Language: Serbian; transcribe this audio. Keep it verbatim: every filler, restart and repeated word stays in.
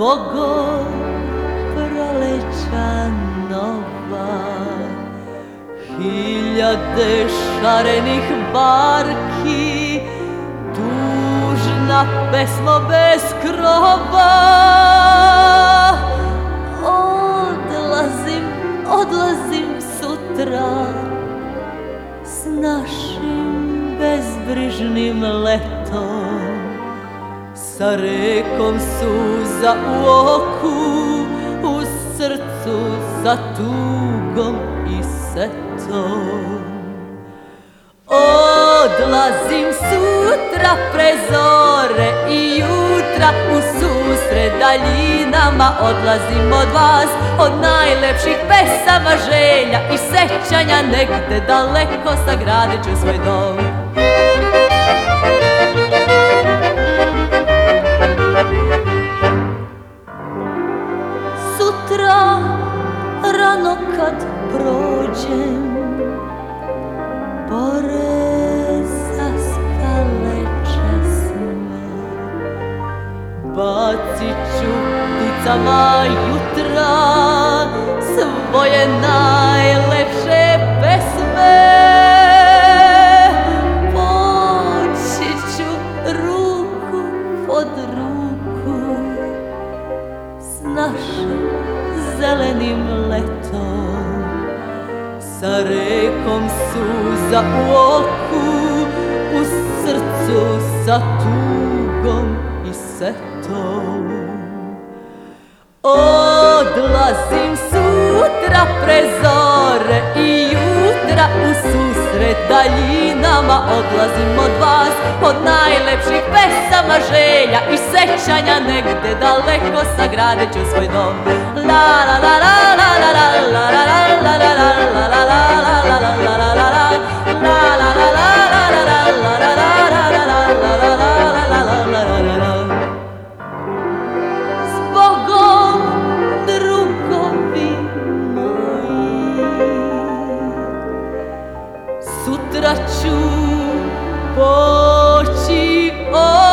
Zbogom proleća nova, hiljade šarenih barki, tužna pesmo bez krova. Odlazim, odlazim sutra s našim bezbrižnim letom, sa rekom suza u oku, u srcu sa tugom i setom. Odlazim sutra pre zore i jutra, u susret daljinama odlazim od vas, od najlepših pesama, želja i sećanja, negde daleko sagradit ću svoj dom. Sutra rano kad prođem pored zaspale česme, bacit ću pticama jutra svoje najlepše pesme. Poći ću ruku pod ruku s našim zelenim letom, sa rekom suza u oku, u srcu sa tugom i setom. Odlazim sutra pre zore i jutra, u susret daljinama odlazim od vas, od najlepših pesama, želja i sećanja, negde daleko sagradit ću svoj dom. La la la la la la la la la la la la la la. Zbogom, drugovi moji, sutra ću poći